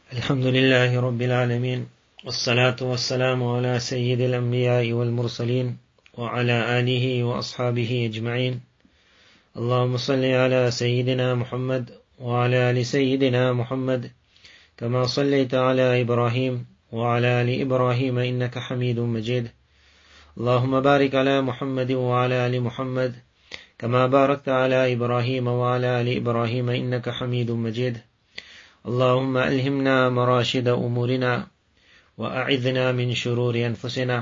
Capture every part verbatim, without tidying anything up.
الحمد لله رب العالمين والصلاة والسلام على سيد الأنبياء والمرسلين وعلى آله وأصحابه أجمعين. اللهم صل على سيدنا محمد وعلى آل سيدنا محمد كما صليت على إبراهيم وعلى آل إبراهيم إنك حميد مجيد. اللهم بارك على محمد وعلى آل محمد كما باركت على إبراهيم وعلى آل إبراهيم إنك حميد مجيد. اللهم ألهمنا مراشد أمورنا وأعذنا من شرور أنفسنا.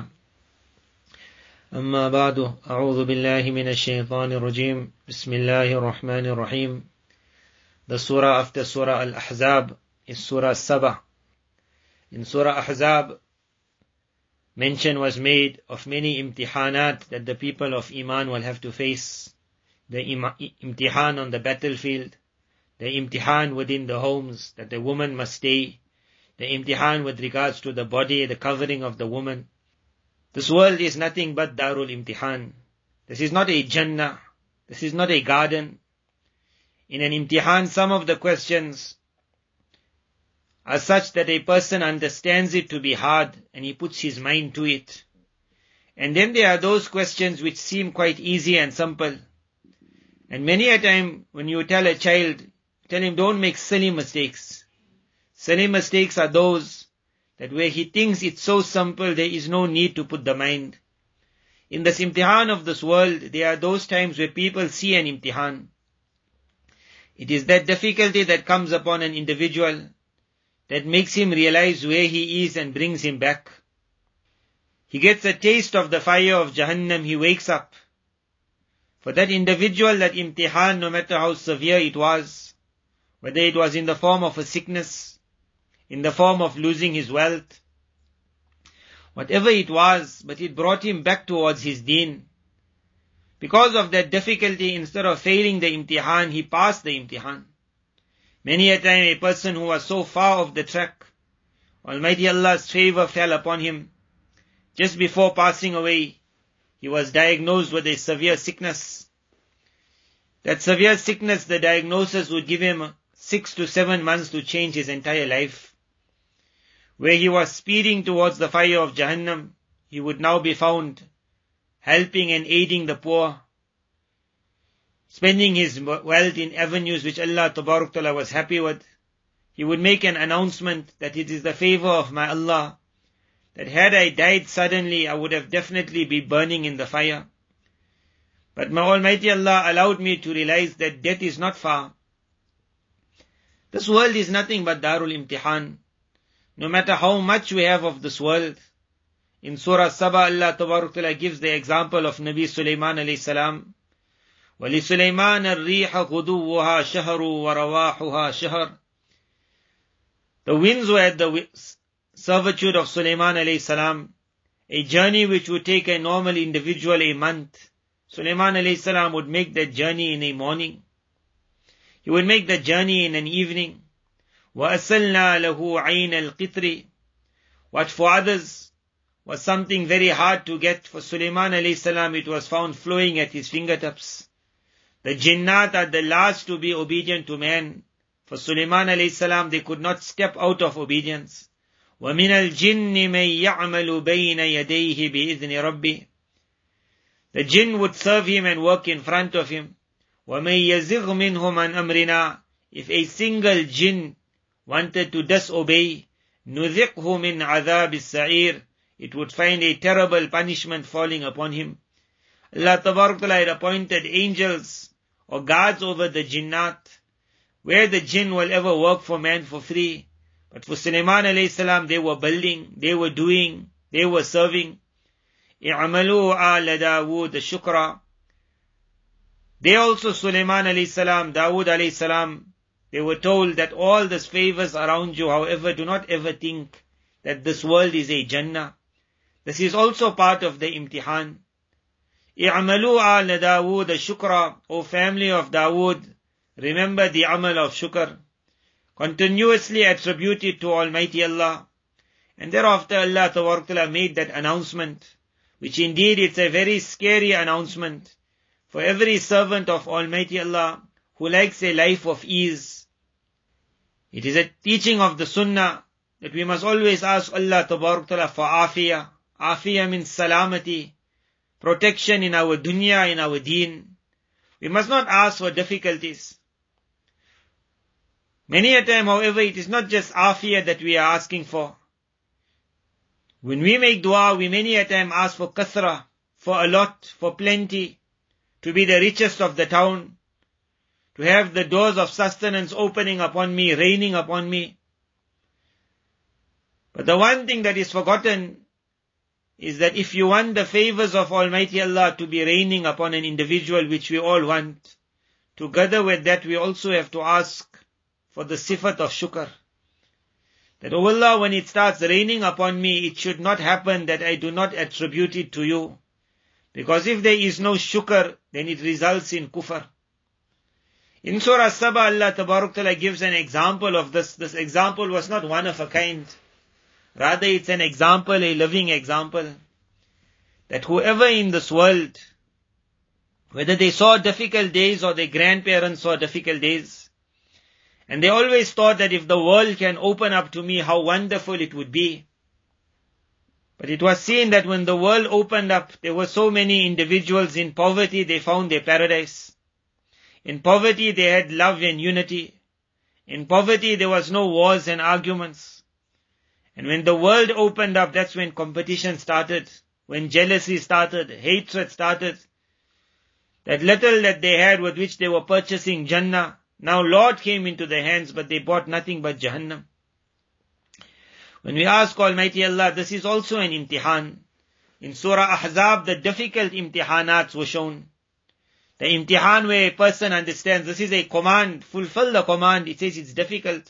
أما بعد، أعوذ بالله من الشيطان الرجيم. بسم الله الرحمن الرحيم. The surah after Surah Al-Ahzab is Surah Sabah. In Surah Ahzab, mention was made of many imtihanat that the people of Iman will have to face. The imtihan on the battlefield, the imtihan within the homes, that the woman must stay, the imtihan with regards to the body, the covering of the woman. This world is nothing but Darul Imtihan. This is not a Jannah. This is not a garden. In an imtihan, some of the questions are such that a person understands it to be hard and he puts his mind to it. And then there are those questions which seem quite easy and simple. And many a time when you tell a child, tell him don't make silly mistakes. Silly mistakes are those that where he thinks it's so simple, there is no need to put the mind. In this imtihan of this world, there are those times where people see an imtihan. It is that difficulty that comes upon an individual that makes him realize where he is and brings him back. He gets a taste of the fire of Jahannam, he wakes up. For that individual, that imtihan, no matter how severe it was, whether it was in the form of a sickness, in the form of losing his wealth, whatever it was, but it brought him back towards his deen. Because of that difficulty, instead of failing the imtihan, he passed the imtihan. Many a time a person who was so far off the track, Almighty Allah's favor fell upon him. Just before passing away, he was diagnosed with a severe sickness. That severe sickness, the diagnosis would give him six to seven months to change his entire life. Where he was speeding towards the fire of Jahannam, he would now be found helping and aiding the poor, spending his wealth in avenues which Allah Tabarak Ta'ala was happy with. He would make an announcement that it is the favor of my Allah, that had I died suddenly, I would have definitely been burning in the fire. But my Almighty Allah allowed me to realize that death is not far. This world is nothing but Darul Imtihan. No matter how much we have of this world, in Surah Sabah, Allah Tabarak Ta'ala gives the example of Nabi Sulaiman alayhi salam. وَلِسُلَيْمَانَ الرِّيحَ غُدُوُّهَا شَهْرٌ وَرَوَاحُهَا شَهْرٌ. The winds were at the servitude of Sulaiman alayhi salam, a journey which would take a normal individual a month. Sulaiman alayhi salam would make that journey in a morning. He would make that journey in an evening. وَأَسَلْنَا لَهُ عَيْنَ الْقِطْرِ. What for others was something very hard to get, for Sulaiman alayhi salam it was found flowing at his fingertips. The jinnat are the last to be obedient to man. For Sulaiman alayhi salam, they could not step out of obedience. وَمِنَ الْجِنِّ مَنْ يَعْمَلُ بَيْنَ يَدَيْهِ بِإِذْنِ رَبِّهِ. The jinn would serve him and work in front of him. وَمَنْ يَزِغْ مِنْهُمْ عَنْ أَمْرِنَا. If a single jinn wanted to disobey, نُذِقْهُ مِنْ عَذَابِ السَّعِيرِ. It would find a terrible punishment falling upon him. Allah Tabarak Ta'ala had appointed angels or guards over the jinnat, where the jinn will ever work for man for free. But for Sulaiman alayhi salam, they were building, they were doing, they were serving. إِعْمَلُوا آلَ دَاوُودَ شُكْرًا. They also, Sulaiman alayhi salam, Dawood alayhi salam, they were told that all these favors around you, however, do not ever think that this world is a Jannah. This is also part of the imtihan. إِعْمَلُوا آلَ دَاوُودَ شُكْرًا. O family of Dawood, remember the amal of shukr. Continuously attribute it to Almighty Allah. And thereafter Allah Tabarak Ta'ala made that announcement, which indeed it's a very scary announcement for every servant of Almighty Allah who likes a life of ease. It is a teaching of the Sunnah that we must always ask Allah Tabarak Ta'ala for afiyah. Afiyah means salamati, protection in our dunya, in our deen. We must not ask for difficulties. Many a time, however, it is not just afiyah that we are asking for. When we make dua, we many a time ask for kathra, for a lot, for plenty, to be the richest of the town, to have the doors of sustenance opening upon me, raining upon me. But the one thing that is forgotten is that if you want the favors of Almighty Allah to be raining upon an individual, which we all want, together with that we also have to ask for the sifat of shukr. That, O Allah, when it starts raining upon me, it should not happen that I do not attribute it to you. Because if there is no shukr, then it results in kufr. In Surah Saba, Allah Tabarak Ta'ala gives an example of this. This example was not one of a kind. Rather, it's an example, a living example. That whoever in this world, whether they saw difficult days or their grandparents saw difficult days, and they always thought that if the world can open up to me, how wonderful it would be. But it was seen that when the world opened up, there were so many individuals in poverty, they found their paradise. In poverty, they had love and unity. In poverty, there was no wars and arguments. And when the world opened up, that's when competition started, when jealousy started, hatred started. That little that they had with which they were purchasing Jannah, now Lord came into their hands, but they bought nothing but Jahannam. When we ask Almighty Allah, this is also an imtihan. In Surah Ahzab, the difficult imtihanats were shown. The imtihan where a person understands this is a command, fulfill the command, it says it's difficult.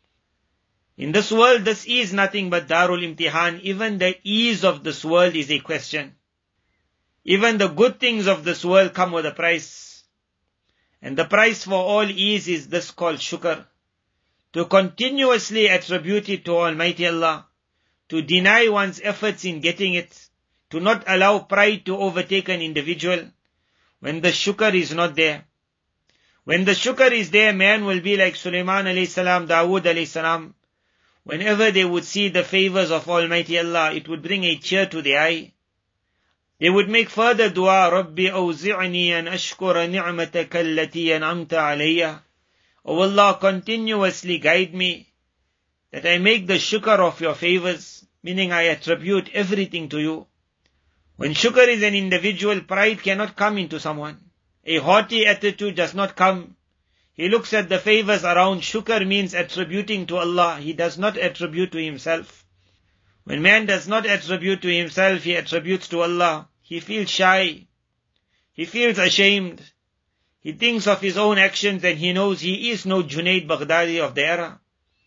In this world, this is nothing but Darul Imtihan. Even the ease of this world is a question. Even the good things of this world come with a price. And the price for all ease is this called shukr. To continuously attribute it to Almighty Allah. To deny one's efforts in getting it. To not allow pride to overtake an individual. When the shukr is not there. When the shukr is there, man will be like Sulaiman alayhi salam, Dawood alayhi salam. Whenever they would see the favors of Almighty Allah, it would bring a cheer to the eye. They would make further dua, Rabbi awzi'ni an ashkura ni'mataka allati an'amta alayya. O Allah, continuously guide me, that I make the shukr of your favors, meaning I attribute everything to you. When shukr is an individual, pride cannot come into someone. A haughty attitude does not come. He looks at the favors around. Shukr means attributing to Allah. He does not attribute to himself. When man does not attribute to himself, he attributes to Allah. He feels shy. He feels ashamed. He thinks of his own actions and he knows he is no Junaid Baghdadi of the era.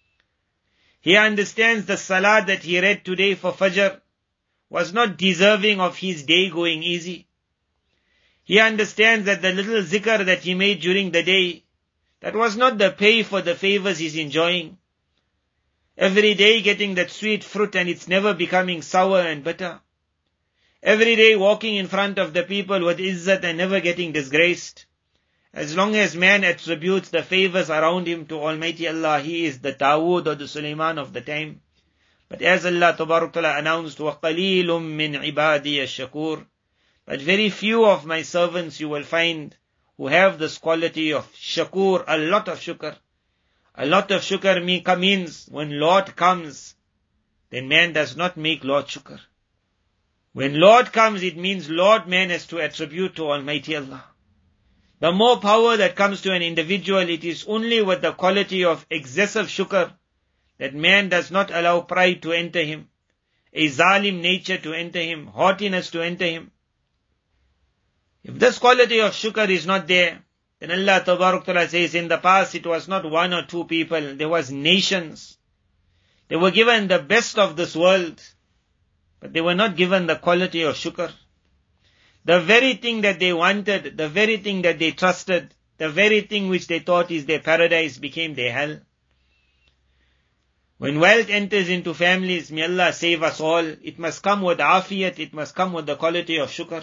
He understands the salah that he read today for Fajr was not deserving of his day going easy. He understands that the little zikr that he made during the day, that was not the pay for the favors he's enjoying. Every day getting that sweet fruit and it's never becoming sour and bitter. Every day walking in front of the people with izzat and never getting disgraced. As long as man attributes the favors around him to Almighty Allah, he is the Dawood or the Sulaiman of the time. But as Allah Tabarak Ta'ala announced, وَقَلِيلٌ مِّنْ عِبَادِيَ الشَّكُورِ, but very few of my servants you will find who have this quality of shakur, a lot of shukr. A lot of shukr means when Lord comes, then man does not make Lord shukr. When Lord comes, it means Lord man has to attribute to Almighty Allah. The more power that comes to an individual, it is only with the quality of excessive shukr that man does not allow pride to enter him, a zalim nature to enter him, haughtiness to enter him. If this quality of shukr is not there, then Allah Tabarak Ta'ala says, in the past it was not one or two people, there was nations. They were given the best of this world, but they were not given the quality of shukr. The very thing that they wanted, the very thing that they trusted, the very thing which they thought is their paradise became their hell. When wealth enters into families, may Allah save us all, it must come with afiyat, it must come with the quality of shukr.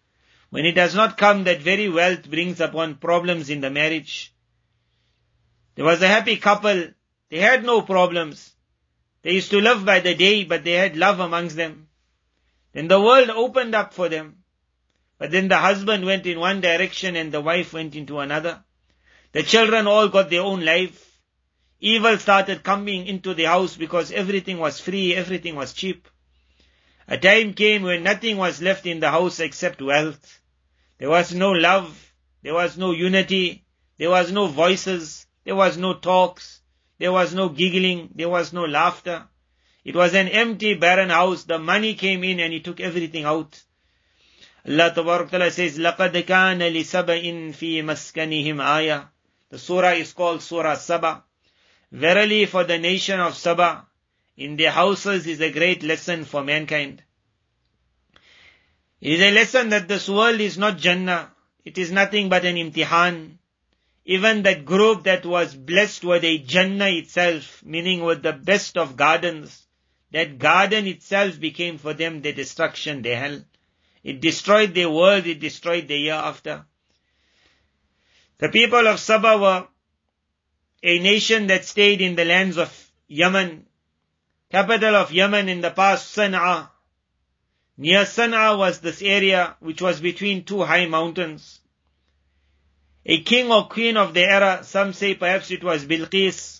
When it does not come, that very wealth brings upon problems in the marriage. There was a happy couple. They had no problems. They used to live by the day, but they had love amongst them. Then the world opened up for them. But then the husband went in one direction and the wife went into another. The children all got their own life. Evil started coming into the house because everything was free, everything was cheap. A time came when nothing was left in the house except wealth. There was no love, there was no unity, there was no voices, there was no talks, there was no giggling, there was no laughter. It was an empty, barren house. The money came in and he took everything out. Allah Tabarak Ta'ala says, لَقَدْ كَانَ لِسَبَإٍ فِي مَسْكَنِهِمْ آيَةٌ. The surah is called Surah Saba. Verily for the nation of Saba, in their houses is a great lesson for mankind. It is a lesson that this world is not Jannah. It is nothing but an imtihan. Even that group that was blessed with a Jannah itself, meaning with the best of gardens, that garden itself became for them the destruction, the hell. It destroyed their world, it destroyed the year after. The people of Saba were a nation that stayed in the lands of Yemen. Capital of Yemen in the past, Sana'a. Near Sana'a was this area which was between two high mountains. A king or queen of the era, some say perhaps it was Bilqis.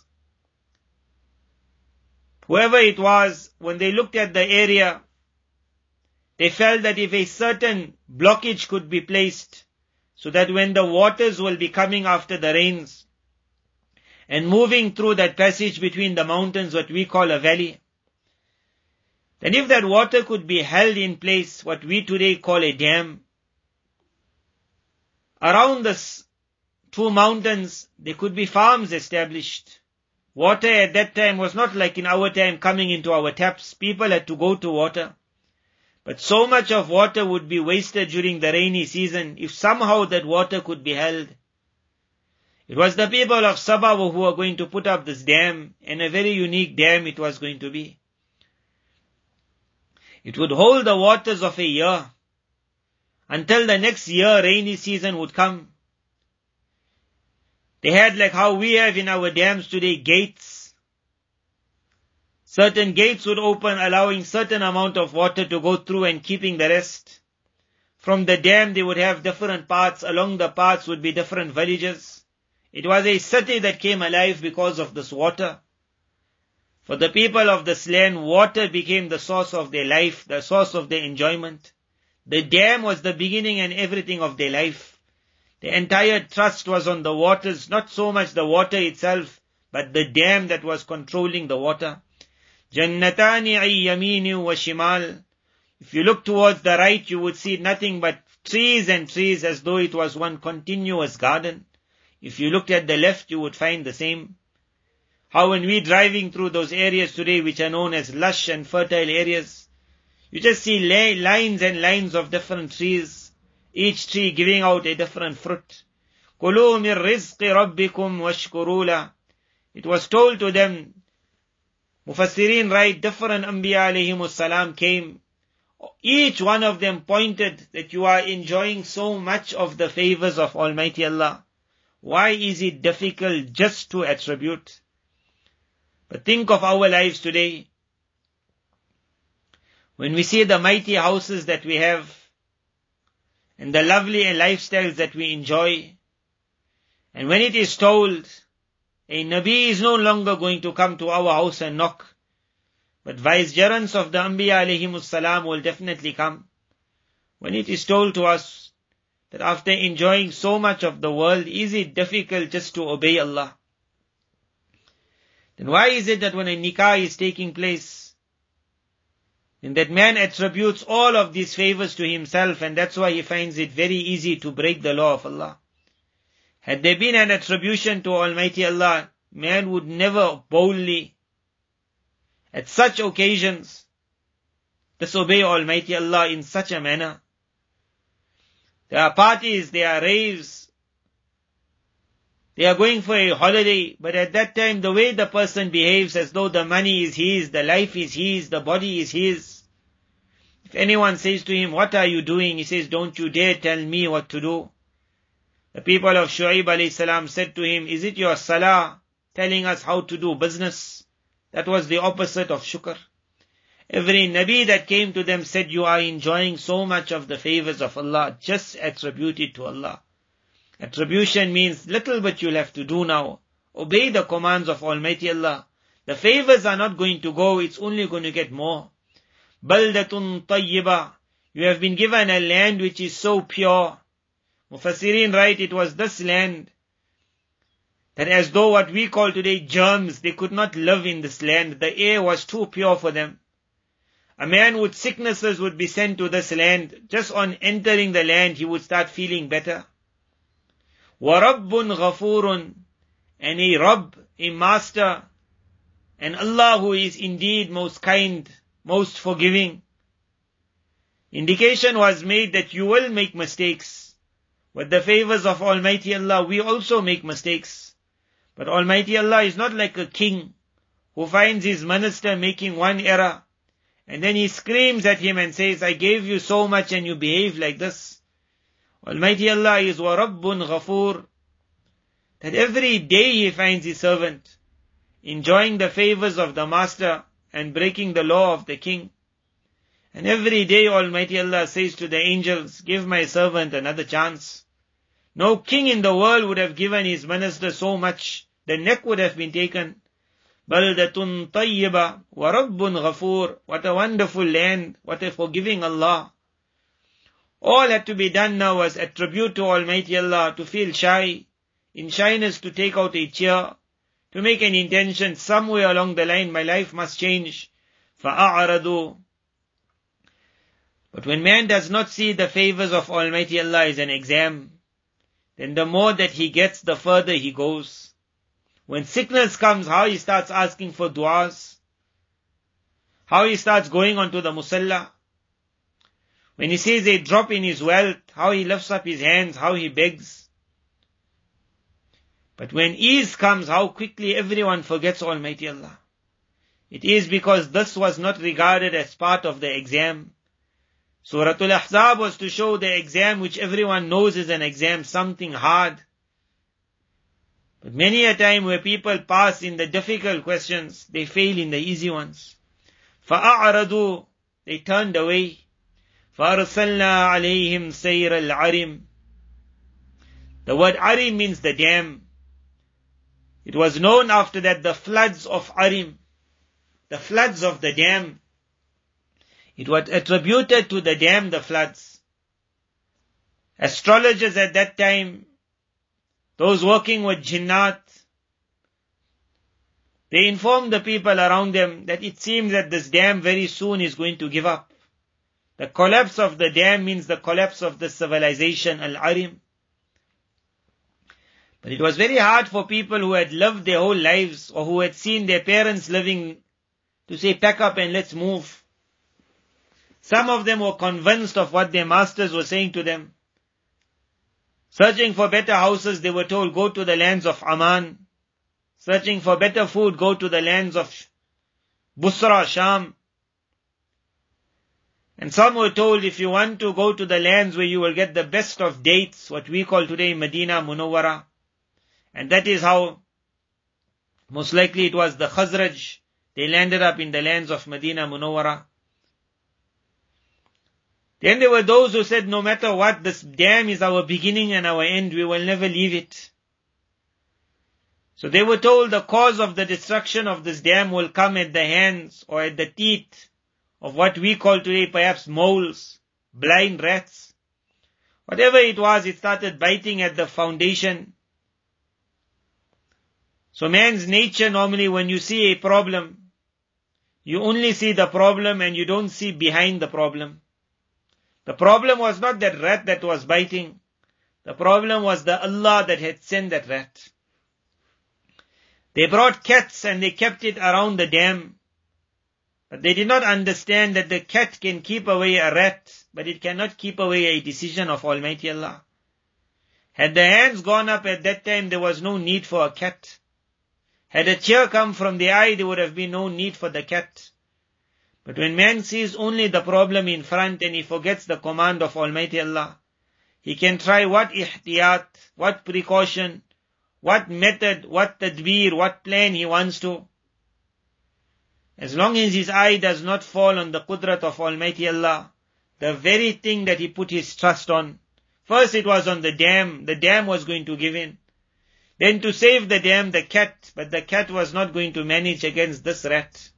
Whoever it was, when they looked at the area, they felt that if a certain blockage could be placed, so that when the waters will be coming after the rains, and moving through that passage between the mountains, what we call a valley, then if that water could be held in place, what we today call a dam, around the two mountains, there could be farms established. Water at that time was not like in our time coming into our taps. People had to go to water. But so much of water would be wasted during the rainy season if somehow that water could be held. It was the people of Saba who were going to put up this dam, and a very unique dam it was going to be. It would hold the waters of a year until the next year rainy season would come. They had, like how we have in our dams today, gates. Certain gates would open, allowing certain amount of water to go through and keeping the rest. From the dam they would have different parts. Along the paths would be different villages. It was a city that came alive because of this water. For the people of this land, water became the source of their life, the source of their enjoyment. The dam was the beginning and everything of their life. The entire trust was on the waters, not so much the water itself, but the dam that was controlling the water. Jannatani ay yamini wa shimal. If you look towards the right, you would see nothing but trees and trees as though it was one continuous garden. If you looked at the left, you would find the same. How when we driving through those areas today which are known as lush and fertile areas, you just see lines and lines of different trees, each tree giving out a different fruit. Kulu min rizqi rabbikum washkuru lah. It was told to them, Mufassirin write, different Anbiya alayhimus salam came. Each one of them pointed that you are enjoying so much of the favors of Almighty Allah. Why is it difficult just to attribute? But think of our lives today. When we see the mighty houses that we have, and the lovely lifestyles that we enjoy, and when it is told, a Nabi is no longer going to come to our house and knock, but vicegerents of the Anbiya alayhimus salam will definitely come. When it is told to us that after enjoying so much of the world, is it difficult just to obey Allah? Then why is it that when a nikah is taking place, and that man attributes all of these favors to himself, and that's why he finds it very easy to break the law of Allah? Had there been an attribution to Almighty Allah, man would never boldly, at such occasions, disobey Almighty Allah in such a manner. There are parties, there are raves, they are going for a holiday, but at that time the way the person behaves as though the money is his, the life is his, the body is his. If anyone says to him, what are you doing? He says, don't you dare tell me what to do. The people of Shu'aib alayhi salam said to him, is it your salah telling us how to do business. That was the opposite of shukr. Every Nabi that came to them said, you are enjoying so much of the favors of Allah, just attribute it to Allah. Attribution means little but you'll have to do now. Obey the commands of Almighty Allah. The favors are not going to go, it's only going to get more. Baldatun tayyiba. You have been given a land which is so pure. Mufassirin write it was this land that as though what we call today germs, they could not live in this land. The air was too pure for them. A man with sicknesses would be sent to this land. Just on entering the land, he would start feeling better. وَرَبٌّ غَفُورٌ. And a Rabb, a master, and Allah who is indeed most kind, most forgiving. Indication was made that you will make mistakes. With the favors of Almighty Allah, we also make mistakes. But Almighty Allah is not like a king who finds his minister making one error, and then he screams at him and says, I gave you so much and you behave like this. Almighty Allah is وَرَبٌّ غَفُورٌ. That every day he finds his servant enjoying the favors of the master and breaking the law of the king. And every day Almighty Allah says to the angels, give my servant another chance. No king in the world would have given his minister so much. The neck would have been taken. Baldatun tayyiba wa rabbun ghafur. What a wonderful land. What a forgiving Allah. All had to be done now was attribute to Almighty Allah, to feel shy, in shyness to take out a chair, to make an intention somewhere along the line, my life must change. فَأَعْرَضُوا. But when man does not see the favors of Almighty Allah as an exam, then the more that he gets, the further he goes. When sickness comes, how he starts asking for du'as, how he starts going onto the musalla. When he sees a drop in his wealth, how he lifts up his hands, how he begs. But when ease comes, how quickly everyone forgets Almighty Allah. It is because this was not regarded as part of the exam. Suratul Ahzab was to show the exam which everyone knows is an exam, something hard. But many a time where people pass in the difficult questions, they fail in the easy ones. فَأَعْرَضُوا. They turned away. فَأَرْسَلْنَا عَلَيْهِمْ سَيْرَ الْعَرِمِ. The word Arim means the dam. It was known after that the floods of Arim, the floods of the dam. It was attributed to the dam, the floods. Astrologers at that time, those working with jinnat, they informed the people around them that it seems that this dam very soon is going to give up. The collapse of the dam means the collapse of the civilization, Al-Arim. But it was very hard for people who had lived their whole lives or who had seen their parents living to say, pack up and let's move. Some of them were convinced of what their masters were saying to them. Searching for better houses, they were told, go to the lands of Aman. Searching for better food, go to the lands of Busra, Sham. And some were told, if you want to go to the lands where you will get the best of dates, what we call today Medina Munawwara. And that is how, most likely it was the Khazraj. They landed up in the lands of Medina Munawwara. Then there were those who said, no matter what, this dam is our beginning and our end, we will never leave it. So they were told the cause of the destruction of this dam will come at the hands or at the teeth of what we call today perhaps moles, blind rats. Whatever it was, it started biting at the foundation. So man's nature normally, when you see a problem, you only see the problem and you don't see behind the problem. The problem was not that rat that was biting. The problem was the Allah that had sent that rat. They brought cats and they kept it around the dam. But they did not understand that the cat can keep away a rat, but it cannot keep away a decision of Almighty Allah. Had the hands gone up at that time, there was no need for a cat. Had a tear come from the eye, there would have been no need for the cat. But when man sees only the problem in front and he forgets the command of Almighty Allah, he can try what ihtiyat, what precaution, what method, what tadbir, what plan he wants to. As long as his eye does not fall on the qudrat of Almighty Allah, the very thing that he put his trust on. First it was on the dam, the dam was going to give in. Then to save the dam, the cat, but the cat was not going to manage against this rat.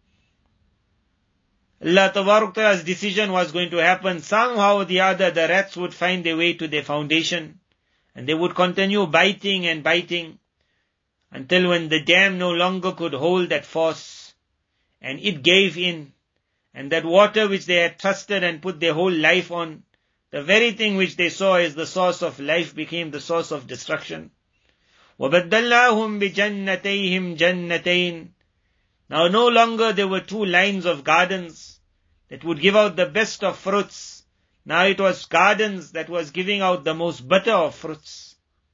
Allah Tabarak Ta'ala's decision was going to happen. Somehow or the other, the rats would find their way to their foundation. And they would continue biting and biting until when the dam no longer could hold that force. And it gave in. And that water which they had trusted and put their whole life on, the very thing which they saw as the source of life became the source of destruction. وَبَدَّلْنَاهُمْ بِجَنَّتَيْهِمْ جَنَّتَيْنِ. Now no longer there were two lines of gardens that would give out the best of fruits. Now it was gardens that was giving out the most bitter of fruits.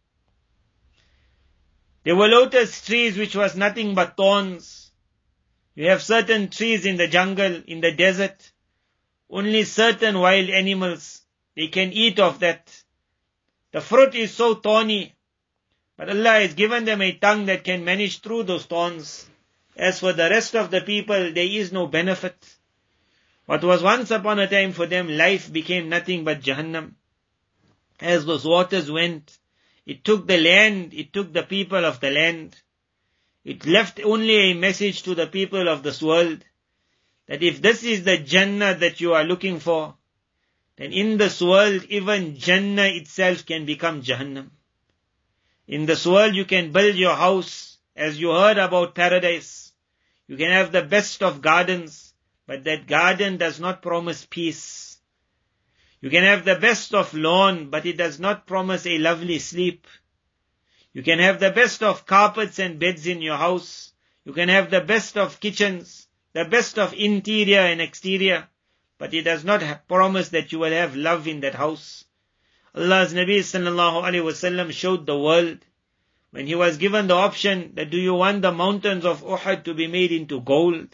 There were lotus trees which was nothing but thorns. You have certain trees in the jungle, in the desert. Only certain wild animals, they can eat of that. The fruit is so thorny, but Allah has given them a tongue that can manage through those thorns. As for the rest of the people, there is no benefit. What was once upon a time for them, life became nothing but Jahannam. As those waters went, it took the land, it took the people of the land. It left only a message to the people of this world, that if this is the Jannah that you are looking for, then in this world, even Jannah itself can become Jahannam. In this world, you can build your house, as you heard about paradise. You can have the best of gardens, but that garden does not promise peace. You can have the best of lawn, but it does not promise a lovely sleep. You can have the best of carpets and beds in your house. You can have the best of kitchens, the best of interior and exterior, but it does not promise that you will have love in that house. Allah's Nabi sallallahu alaihi wasallam showed the world when he was given the option that do you want the mountains of Uhud to be made into gold?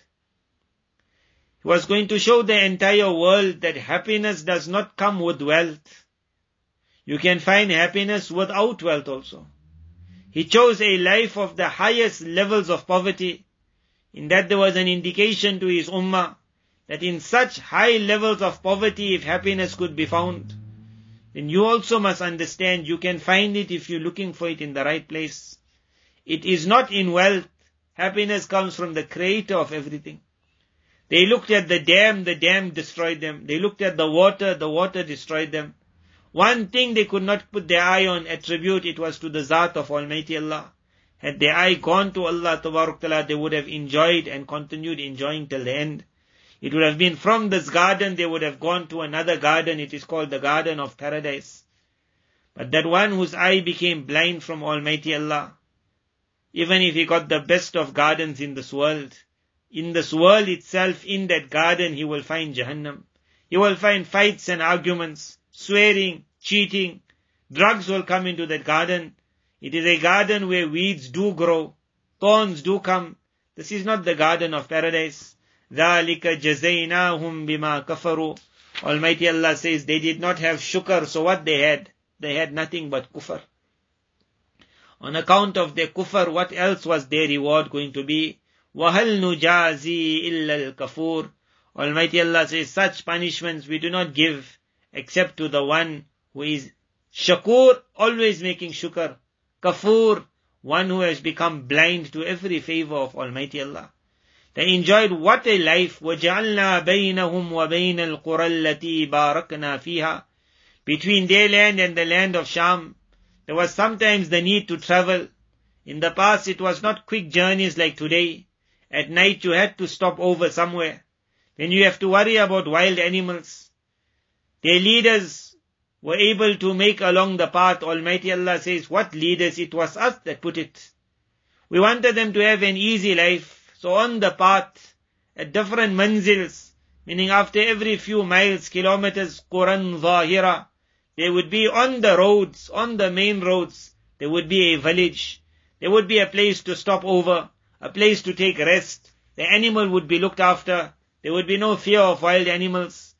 He was going to show the entire world that happiness does not come with wealth. You can find happiness without wealth also. He chose a life of the highest levels of poverty. In that there was an indication to his ummah that in such high levels of poverty, if happiness could be found, then you also must understand you can find it if you're looking for it in the right place. It is not in wealth. Happiness comes from the creator of everything. They looked at the dam, the dam destroyed them. They looked at the water, the water destroyed them. One thing they could not put their eye on, attribute, it was to the Zat of Almighty Allah. Had their eye gone to Allah Tabarak Ta'ala, they would have enjoyed and continued enjoying till the end. It would have been from this garden, they would have gone to another garden. It is called the Garden of Paradise. But that one whose eye became blind from Almighty Allah, even if he got the best of gardens in this world, in this world itself, in that garden, he will find Jahannam. He will find fights and arguments, swearing, cheating. Drugs will come into that garden. It is a garden where weeds do grow, thorns do come. This is not the Garden of Paradise. ذَلِكَ جَزَيْنَاهُمْ بِمَا كَفَرُوا. Almighty Allah says they did not have shukr, so what they had? They had nothing but kufr. On account of their kufr, what else was their reward going to be? وَهَلْ نُجَازِي إِلَّا الْكَفُورِ. Almighty Allah says such punishments we do not give except to the one who is shakur, always making shukr. Kafur, one who has become blind to every favor of Almighty Allah. They enjoyed what a life. وَجَعَلْنَا بَيْنَهُمْ وَبَيْنَ الْقُرَى الَّتِي بَارَكْنَا فِيهَا. Between their land and the land of Sham, there was sometimes the need to travel. In the past it was not quick journeys like today. At night you had to stop over somewhere. Then you have to worry about wild animals. Their leaders were able to make along the path. Almighty Allah says, what leaders? It was us that put it. We wanted them to have an easy life. So on the path, at different manzils, meaning after every few miles, kilometers, Quran Zahira, there would be on the roads, on the main roads, there would be a village. There would be a place to stop over, a place to take rest. The animal would be looked after. There would be no fear of wild animals.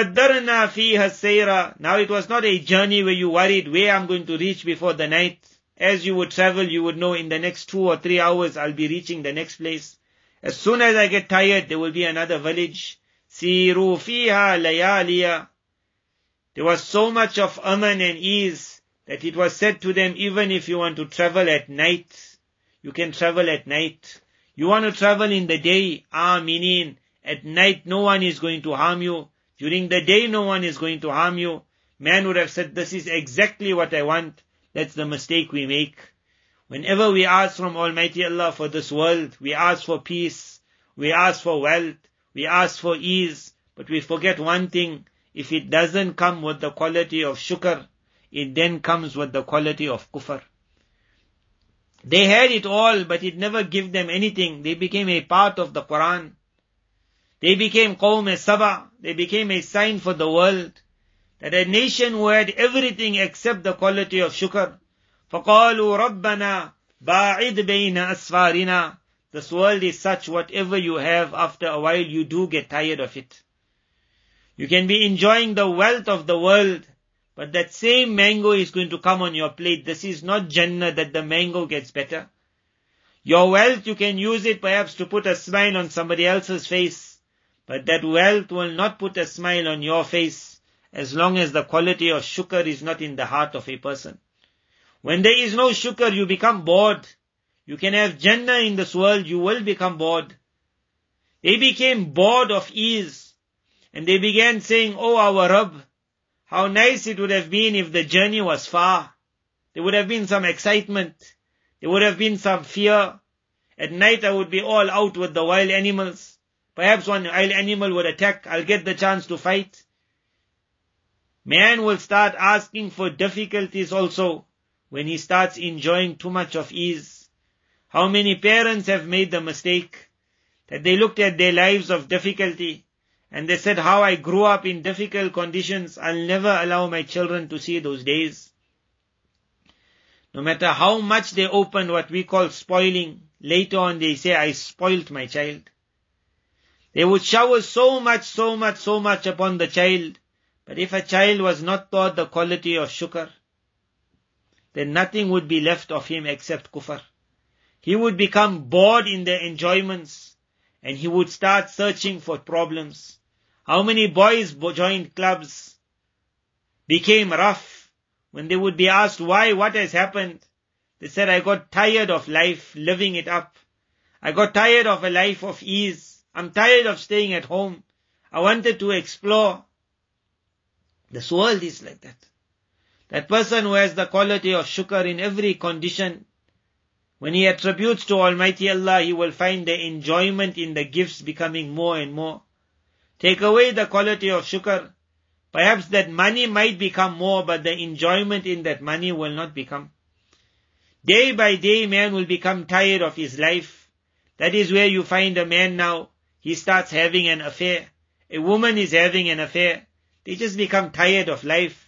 وَقَدَّرْنَا فِيهَا السَّيْرَ. Now it was not a journey where you worried where I'm going to reach before the night. As you would travel, you would know in the next two or three hours I'll be reaching the next place. As soon as I get tired, there will be another village. Siru fiha layaliya. There was so much of aman and ease that it was said to them, even if you want to travel at night, you can travel at night. You want to travel in the day, aminin. At night, no one is going to harm you. During the day, no one is going to harm you. Man would have said, this is exactly what I want. That's the mistake we make. Whenever we ask from Almighty Allah for this world, we ask for peace, we ask for wealth, we ask for ease, but we forget one thing. If it doesn't come with the quality of shukr, it then comes with the quality of kufr. They had it all, but it never gave them anything. They became a part of the Quran. They became Qawm Saba. They became a sign for the world. That a nation who had everything except the quality of shukr. فَقَالُوا رَبَّنَا بَاعِدْ بَيْنَ أَسْفَارِنَا. This world is such, whatever you have, after a while you do get tired of it. You can be enjoying the wealth of the world, but that same mango is going to come on your plate. This is not Jannah that the mango gets better. Your wealth, you can use it perhaps to put a smile on somebody else's face, but that wealth will not put a smile on your face as long as the quality of shukr is not in the heart of a person. When there is no shukr, you become bored. You can have Jannah in this world, you will become bored. They became bored of ease. And they began saying, oh our Rabb, how nice it would have been if the journey was far. There would have been some excitement. There would have been some fear. At night I would be all out with the wild animals. Perhaps one wild animal would attack. I'll get the chance to fight. Man will start asking for difficulties also when he starts enjoying too much of ease. How many parents have made the mistake that they looked at their lives of difficulty and they said, how I grew up in difficult conditions, I'll never allow my children to see those days. No matter how much they open what we call spoiling, later on they say, I spoilt my child. They would shower so much, so much, so much upon the child. But if a child was not taught the quality of shukr, then nothing would be left of him except kufr. He would become bored in the enjoyments, and he would start searching for problems. How many boys joined clubs, became rough, when they would be asked why, what has happened? They said, I got tired of life, living it up. I got tired of a life of ease. I'm tired of staying at home. I wanted to explore. This world is like that. That person who has the quality of shukr in every condition, when he attributes to Almighty Allah, he will find the enjoyment in the gifts becoming more and more. Take away the quality of shukr, perhaps that money might become more, but the enjoyment in that money will not become. Day by day, man will become tired of his life. That is where you find a man now, he starts having an affair. A woman is having an affair. They just become tired of life.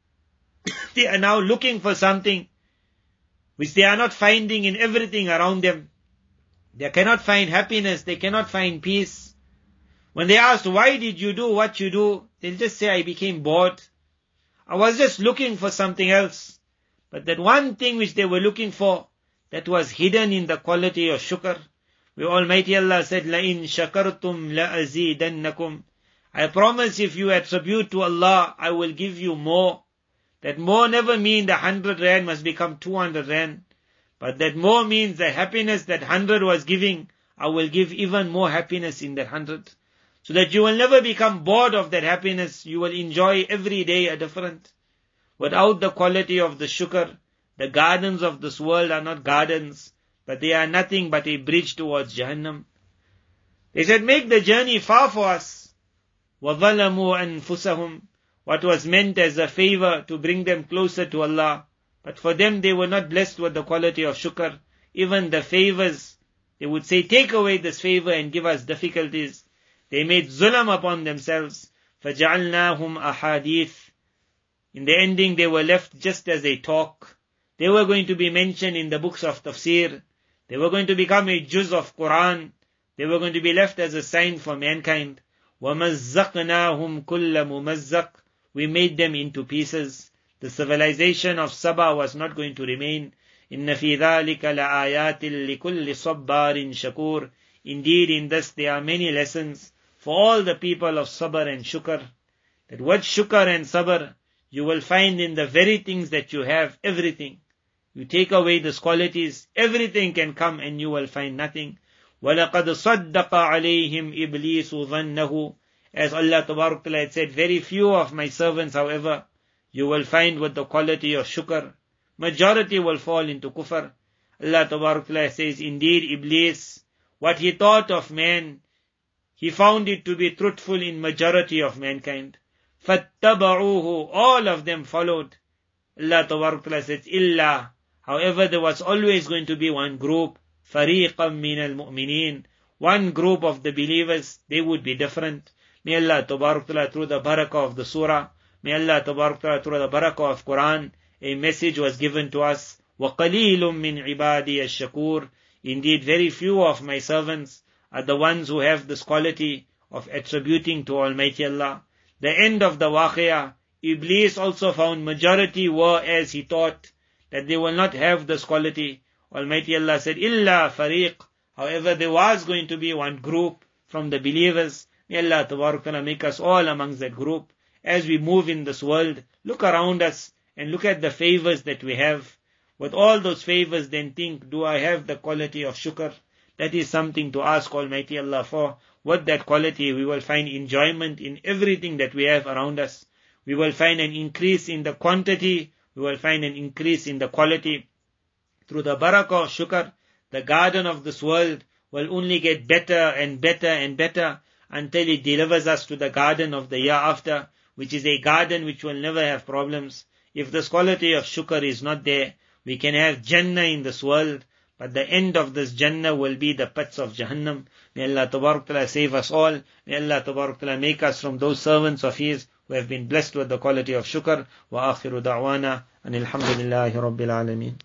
They are now looking for something which they are not finding in everything around them. They cannot find happiness, they cannot find peace. When they ask, why did you do what you do? They'll just say, I became bored. I was just looking for something else. But that one thing which they were looking for, that was hidden in the quality of shukr. Where Almighty Allah said, لَإِن شَكَرْتُمْ لَأَزِيدَنَّكُمْ. I promise if you attribute to Allah, I will give you more. That more never means the hundred rand must become two hundred rand. But that more means the happiness that hundred was giving, I will give even more happiness in that hundred. So that you will never become bored of that happiness. You will enjoy every day a different. Without the quality of the shukr, the gardens of this world are not gardens, but they are nothing but a bridge towards Jahannam. They said, make the journey far for us. وَظَلَمُوا أَنفُسَهُمْ. What was meant as a favor to bring them closer to Allah. But for them, they were not blessed with the quality of shukr. Even the favors, they would say, take away this favor and give us difficulties. They made zulm upon themselves. فَجَعَلْنَاهُمْ أَحَادِيث. In the ending, they were left just as a talk. They were going to be mentioned in the books of tafsir. They were going to become a juz of Quran. They were going to be left as a sign for mankind. وَمَزَّقْنَاهُمْ كُلَّ مُمَزَّقٍ. We made them into pieces. The civilization of Saba was not going to remain. إِنَّ فِي ذَلِكَ لَآيَاتٍ لِكُلِّ صَبَّارٍ شَكُورٍ. Indeed, in this there are many lessons for all the people of sabr and shukr. That what shukr and sabr, you will find in the very things that you have, everything. You take away these qualities, everything can come and you will find nothing. وَلَقَدْ صَدَّقَ عَلَيْهِمْ إِبْلِيسُ ظَنَّهُ. As Allah Tabarak Ta'ala had said, very few of my servants, however, you will find with the quality of shukr. Majority will fall into kufr. Allah Tabarak Ta'ala says, indeed, Iblis, what he thought of man, he found it to be truthful in majority of mankind. فَاتَّبَعُوهُ. All of them followed. Allah Tabarak Ta'ala says, إِلَّا. However, there was always going to be one group, فَرِيقًا مِّنَ الْمُؤْمِنِينَ. One group of the believers, they would be different. May Allah Tabarak Ta'ala, through the barakah of the surah, may Allah Tabarak Ta'ala, through the barakah of Quran, a message was given to us. وَقَلِيلٌ مِّنْ عِبَادِيَ الشَّكُورِ. Indeed, very few of my servants are the ones who have this quality of attributing to Almighty Allah. The end of the waqiyah, Iblis also found majority were as he thought, that they will not have this quality. Almighty Allah said, Illa fariq. However, there was going to be one group from the believers. May Allah Tabarak Ta'ala make us all amongst that group. As we move in this world, look around us and look at the favors that we have. With all those favors, then think, do I have the quality of shukr? That is something to ask Almighty Allah for. With that quality, we will find enjoyment in everything that we have around us. We will find an increase in the quantity. We will find an increase in the quality. Through the barakah of shukr, the garden of this world will only get better and better and better until it delivers us to the garden of the year after, which is a garden which will never have problems. If this quality of shukr is not there, we can have Jannah in this world, but the end of this Jannah will be the pits of Jahannam. May Allah Tabarak Ta'ala save us all. May Allah Tabarak Ta'ala make us from those servants of His who have been blessed with the quality of shukr. Wa akhiru da'wana anil hamdulillahi rabbil alameen.